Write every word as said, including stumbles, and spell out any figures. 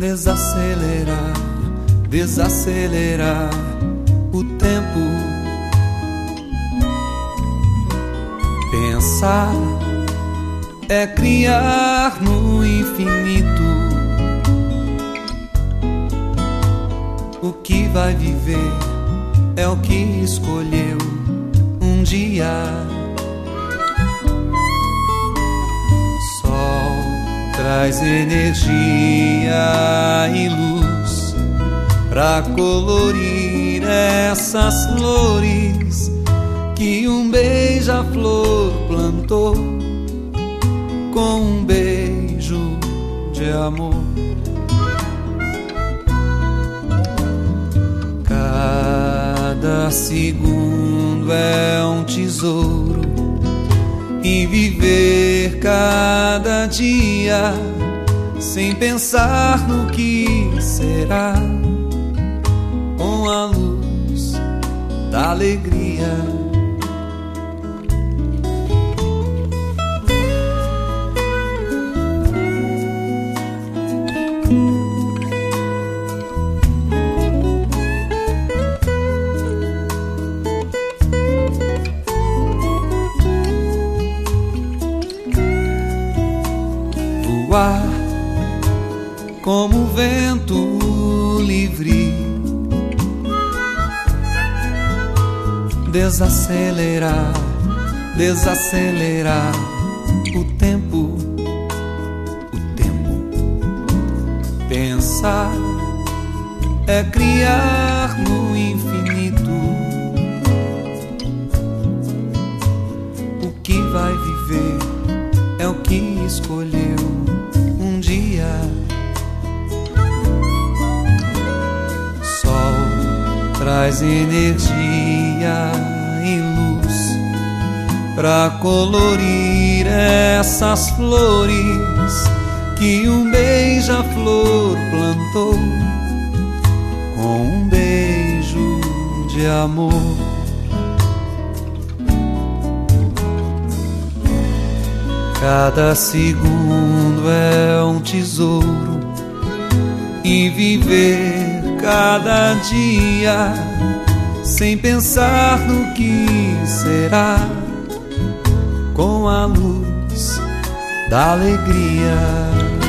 Desacelerar, desacelerar o tempo. Pensar é criar no infinito. O que vai viver é o que escolheu um dia. Sol traz energia e luz pra colorir essas flores que um beija-flor plantou com um beijo de amor. Cada segundo é um tesouro e viver cada dia sem pensar no que será, com a luz da alegria. Voar como vento livre, desacelerar, desacelerar o tempo, o tempo. Pensar é criar no infinito. O que vai viver é o que escolheu um dia. Sol traz energia e luz pra colorir essas flores que um beija-flor plantou com um beijo de amor. Cada segundo é um tesouro e viver cada dia sem pensar no que será, com a luz da alegria.